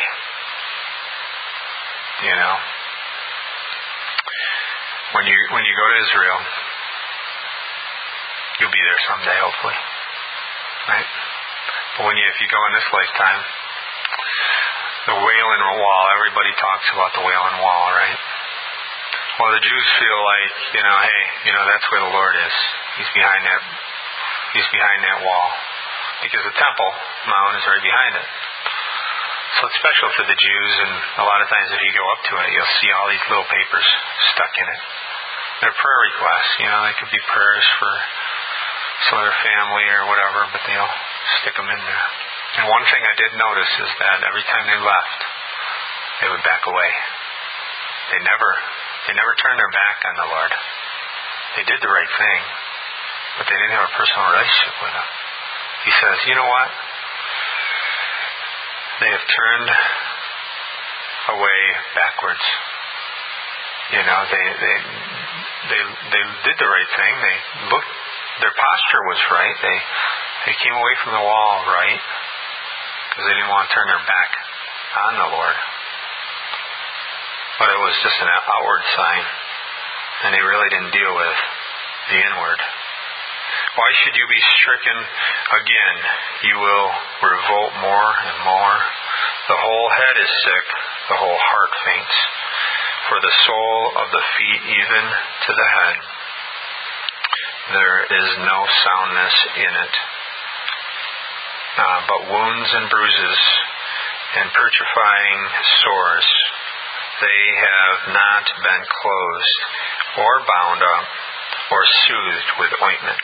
You know, when you when you go to Israel, you'll be there someday, hopefully, right? But when you if you go in this lifetime, the Wailing Wall. Everybody talks about the Wailing Wall, right? Well, the Jews feel like, you know, hey, you know, that's where the Lord is. He's behind that. He's behind that wall, because the Temple Mount is right behind it. So it's special for the Jews, and a lot of times if you go up to it, you'll see all these little papers stuck in it. They're prayer requests, you know, they could be prayers for some of their family or whatever, but they'll stick them in there. And one thing I did notice is that every time they left, they would back away. They never, they never turned their back on the Lord. They did the right thing, but they didn't have a personal relationship with Him. He says, you know what? They have turned away backwards. You know, they they they they did the right thing. They looked. Their posture was right. They they came away from the wall right because they didn't want to turn their back on the Lord. But it was just an outward sign, and they really didn't deal with the inward. Why should you be stricken again? You will revolt more and more. The whole head is sick, the whole heart faints. For the sole of the feet even to the head, there is no soundness in it, uh, but wounds and bruises and putrefying sores. They have not been closed or bound up or soothed with ointment.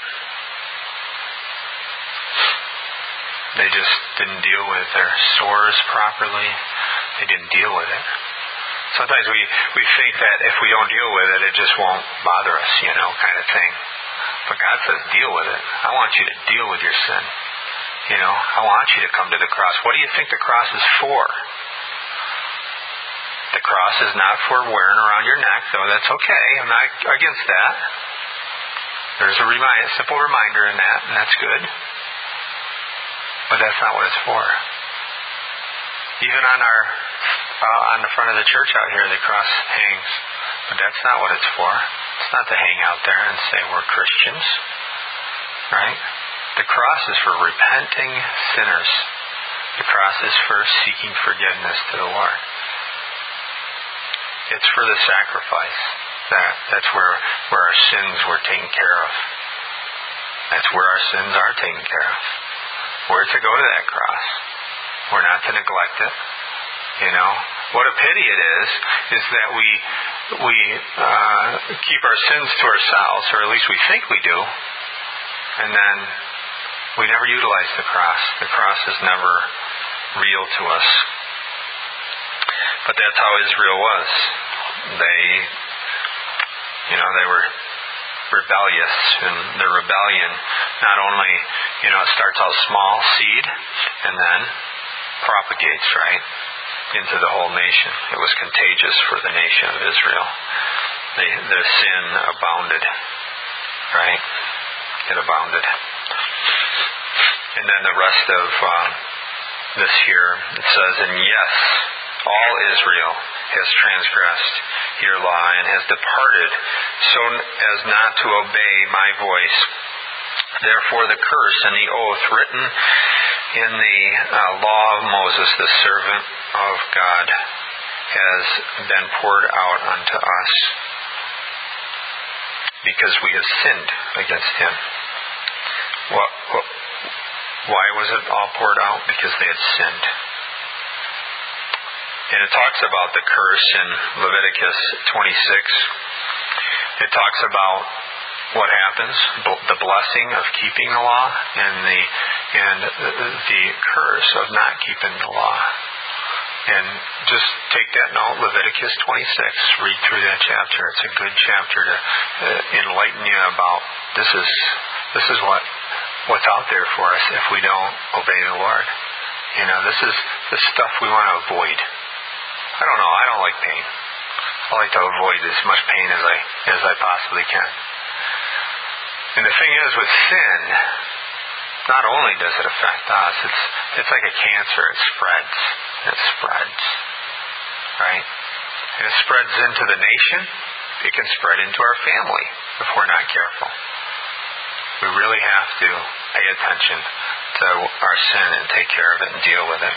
They just didn't deal with their sores properly. They didn't deal with it. Sometimes we, we think that if we don't deal with it, it just won't bother us, you know, kind of thing. But God says, deal with it. I want you to deal with your sin. You know, I want you to come to the cross. What do you think the cross is for? The cross is not for wearing around your neck, though that's okay. I'm not against that. There's a remind, simple reminder in that, and that's good. But that's not what it's for. Even on our uh, on the front of the church out here, the cross hangs. But that's not what it's for. It's not to hang out there and say we're Christians. Right? The cross is for repenting sinners. The cross is for seeking forgiveness to the Lord. It's for the sacrifice. That that's where where our sins were taken care of. That's where our sins are taken care of. We're to go to that cross. We're not to neglect it. You know, what a pity it is, is that we we uh, keep our sins to ourselves, or at least we think we do, and then we never utilize the cross. The cross is never real to us. But that's how Israel was. They, you know, they were rebellious, and the rebellion not only, you know, it starts out small, seed, and then propagates, right, into the whole nation. It was contagious for the nation of Israel. The, their sin abounded, right? It abounded. And then the rest of um, this here, it says, and yes, all Israel has transgressed your law and has departed so as not to obey my voice. Therefore the curse and the oath written in the uh, law of Moses, the servant of God, has been poured out unto us, because we have sinned against him. What, what, why was it all poured out? Because they had sinned. And it talks about the curse in Leviticus twenty-six. It talks about what happens, the blessing of keeping the law and the and the curse of not keeping the law. And just take that note, Leviticus twenty-six, read through that chapter. It's a good chapter to uh, enlighten you about this is this is what what's out there for us if we don't obey the Lord. You know, this is the stuff we want to avoid. I don't know, I don't like pain. I like to avoid as much pain as I as I possibly can. And the thing is, with sin, not only does it affect us, it's it's like a cancer. It spreads. It spreads. Right? And it spreads into the nation. It can spread into our family if we're not careful. We really have to pay attention to our sin and take care of it and deal with it.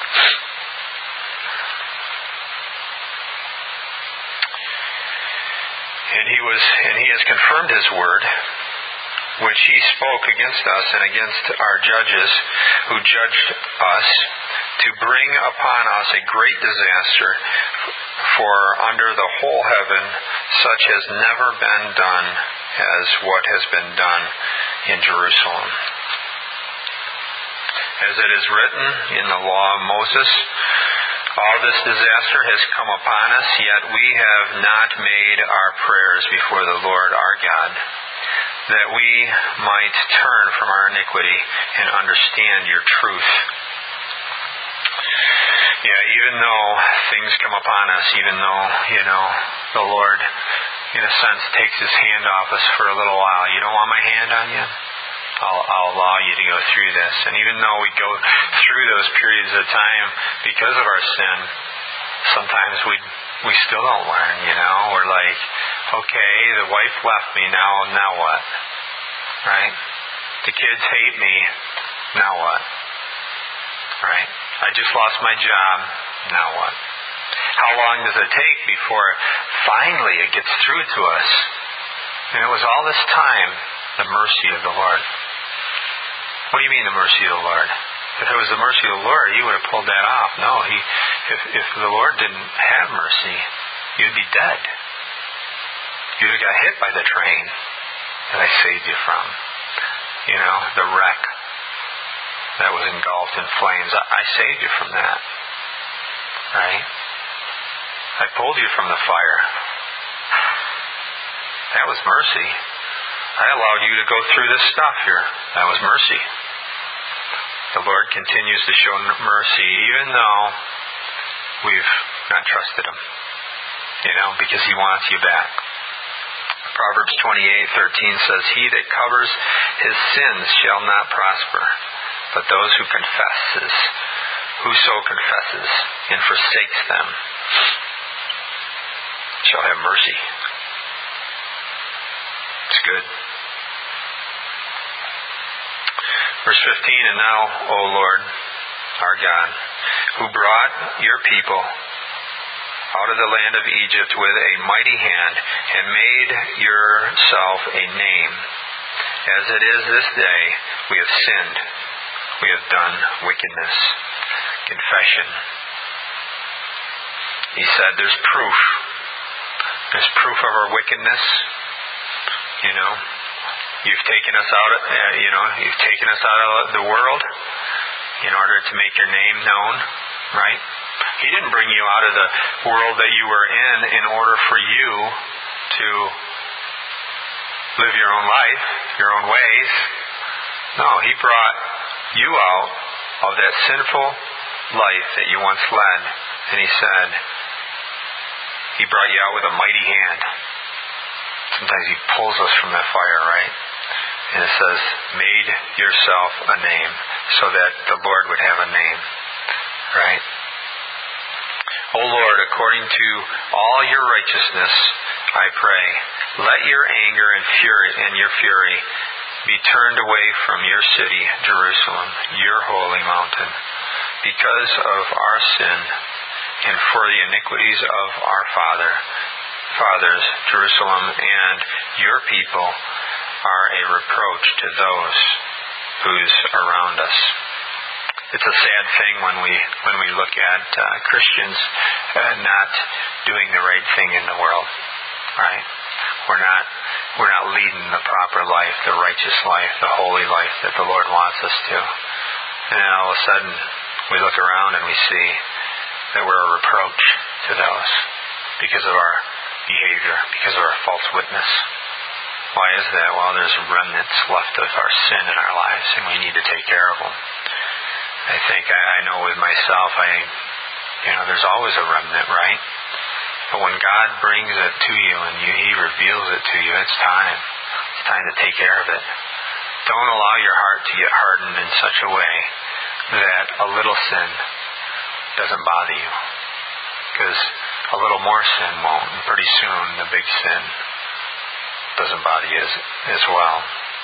And he was, and he has confirmed his word, which he spoke against us and against our judges who judged us, to bring upon us a great disaster, for under the whole heaven such has never been done as what has been done in Jerusalem. As it is written in the law of Moses, all this disaster has come upon us, yet we have not made our prayers before the Lord our God, that we might turn from our iniquity and understand your truth. Yeah, even though things come upon us, even though, you know, the Lord, in a sense, takes his hand off us for a little while. You don't want my hand on you? I'll, I'll allow you to go through this. And even though we go through those periods of time because of our sin, sometimes we we still don't learn, you know. We're like, okay, the wife left me, now now what? Right? The kids hate me, now what? Right? I just lost my job, now what? How long does it take before finally it gets through to us? And it was all this time the mercy of the Lord. What do you mean the mercy of the Lord? If it was the mercy of the Lord, he would have pulled that off. No, he. If, if the Lord didn't have mercy, you'd be dead. You'd have got hit by the train that I saved you from. You know, the wreck that was engulfed in flames. I, I saved you from that. Right? I pulled you from the fire. That was mercy. I allowed you to go through this stuff here. That was mercy. The Lord continues to show mercy even though we've not trusted him. You know, because he wants you back. Proverbs twenty-eight thirteen says, he that covers his sins shall not prosper, but those who confesses, whoso confesses and forsakes them shall have mercy. It's good. Verse fifteen, and now, O Lord, our God, who brought your people out of the land of Egypt with a mighty hand and made yourself a name, as it is this day, we have sinned. We have done wickedness. Confession. He said there's proof. There's proof of our wickedness. You know, you've taken us out of, uh, you know, you've taken us out of the world in order to make your name known, right? He didn't bring you out of the world that you were in in order for you to live your own life, your own ways. No, he brought you out of that sinful life that you once led, and he said, he brought you out with a mighty hand. Sometimes he pulls us from that fire, right? And it says, made yourself a name, so that the Lord would have a name, right? O Lord, according to all your righteousness, I pray, let your anger and fury and your fury be turned away from your city, Jerusalem, your holy mountain, because of our sin and for the iniquities of our father, fathers, Jerusalem, and your people are a reproach to those who's around us. it's a sad thing when we when we look at uh, Christians uh, not doing the right thing in the world, right? We're not we're not leading the proper life, the righteous life, the holy life that the Lord wants us to. And then all of a sudden, we look around and we see that we're a reproach to those because of our behavior, because of our false witness. Why is that? Well, there's remnants left of our sin in our lives, and we need to take care of them. I think I, I know with myself, I, you know, there's always a remnant, right? But when God brings it to you and you, He reveals it to you, it's time. It's time to take care of it. Don't allow your heart to get hardened in such a way that a little sin doesn't bother you. Because a little more sin won't, and pretty soon the big sin doesn't bother you as, as well.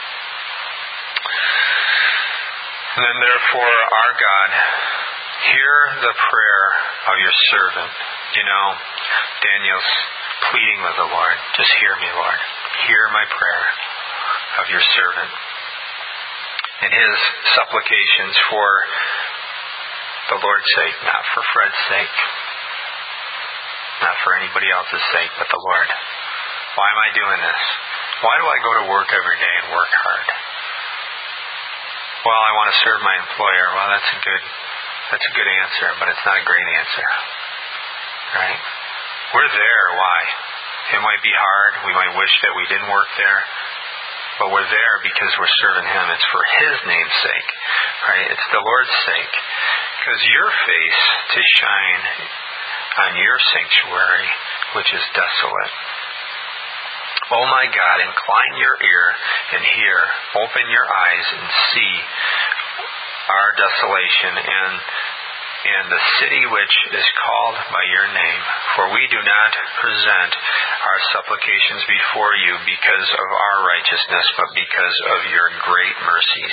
And then therefore, our God, hear the prayer of your servant. You know, Daniel's pleading with the Lord. Just hear me, Lord. Hear my prayer of your servant. And his supplications for the Lord's sake, not for Fred's sake, not for anybody else's sake, but the Lord. Why am I doing this? Why do I go to work every day and work hard? Well, I want to serve my employer. Well, that's a good that's a good answer, but it's not a great answer. Right? We're there. Why? It might be hard. We might wish that we didn't work there. But we're there because we're serving Him. It's for His name's sake. Right? It's the Lord's sake. Because your face to shine on your sanctuary, which is desolate. Oh my God, incline your ear and hear. Open your eyes and see our desolation and and the city which is called by your name. For we do not present our supplications before you because of our righteousness, but because of your great mercies.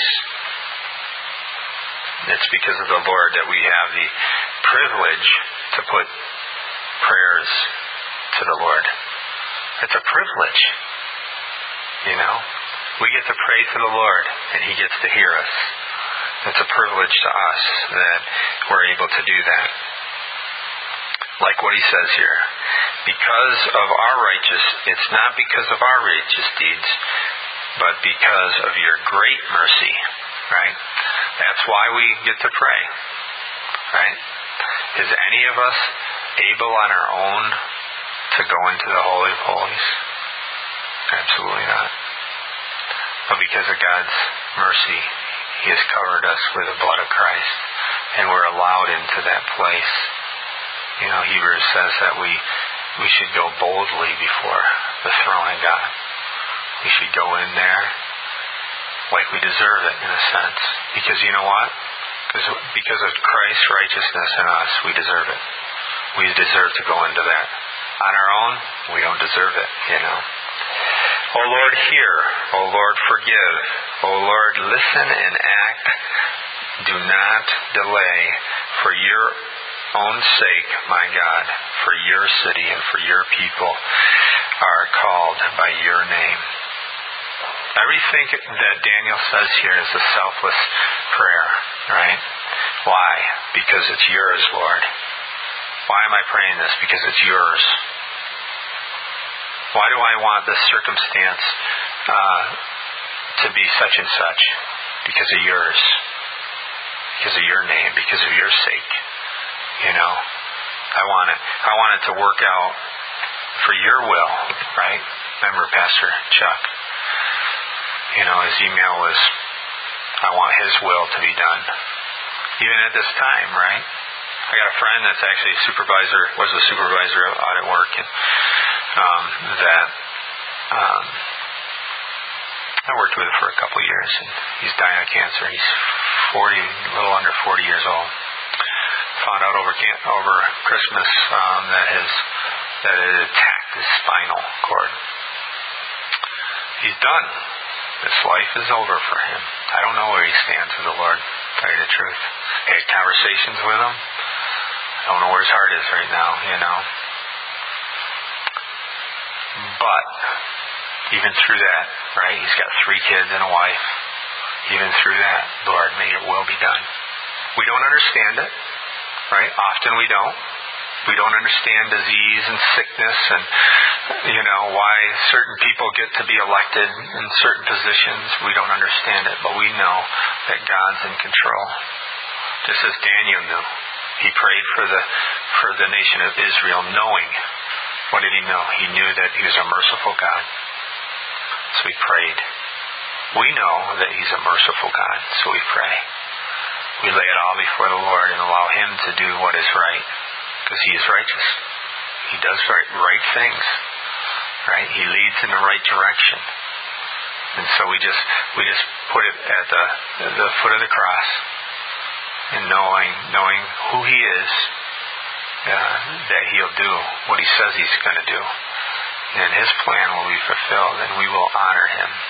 It's because of the Lord that we have the privilege to put prayers to the Lord. It's a privilege. You know? We get to pray to the Lord, and He gets to hear us. It's a privilege to us that we're able to do that. Like what he says here. Because of our righteous, it's not because of our righteous deeds, but because of your great mercy. Right? That's why we get to pray. Right? Is any of us able on our own to go into the Holy of Holies? Absolutely not. But because of God's mercy, He has covered us with the blood of Christ, and we're allowed into that place. You know, Hebrews says that we we should go boldly before the throne of God. We should go in there like we deserve it, in a sense. Because you know what? Because because of Christ's righteousness in us, we deserve it. We deserve to go into that. On our own, we don't deserve it, you know. O Lord, hear. O Lord, forgive. O Lord, listen and act. Do not delay. For your own sake, my God, for your city and for your people are called by your name. Everything that Daniel says here is a selfless prayer, right? Why? Because it's yours, Lord. Why am I praying this? Because it's yours. Why do I want this circumstance uh, to be such and such? Because of yours. Because of your name. Because of your sake. You know? I want it. I want it to work out for your will, right? Remember Pastor Chuck? You know, his email was, I want his will to be done. Even at this time, right? I got a friend that's actually a supervisor, was a supervisor out at work, and um, that um, I worked with for a couple of years, and he's dying of cancer. He's forty, a little under forty years old. Found out over over Christmas um, that his that it attacked his spinal cord. He's done. This life is over for him. I don't know where he stands with the Lord, to tell you the truth. I had conversations with him. I don't know where his heart is right now, you know. But even through that, right, he's got three kids and a wife. Even through that, Lord, may your will be done. We don't understand it, right? Often we don't. We don't understand disease and sickness and, you know, why certain people get to be elected in certain positions. We don't understand it, but we know that God's in control. Just as Daniel knew. He prayed for the for the nation of Israel, knowing, what did he know? He knew that he was a merciful God. So he prayed. We know that he's a merciful God, so we pray. We lay it all before the Lord and allow him to do what is right. Because he is righteous. He does right, right things. Right? He leads in the right direction. And so we just we just put it at the the foot of the cross, and knowing knowing who he is, uh, that he'll do what he says he's going to do, and his plan will be fulfilled, and we will honor him.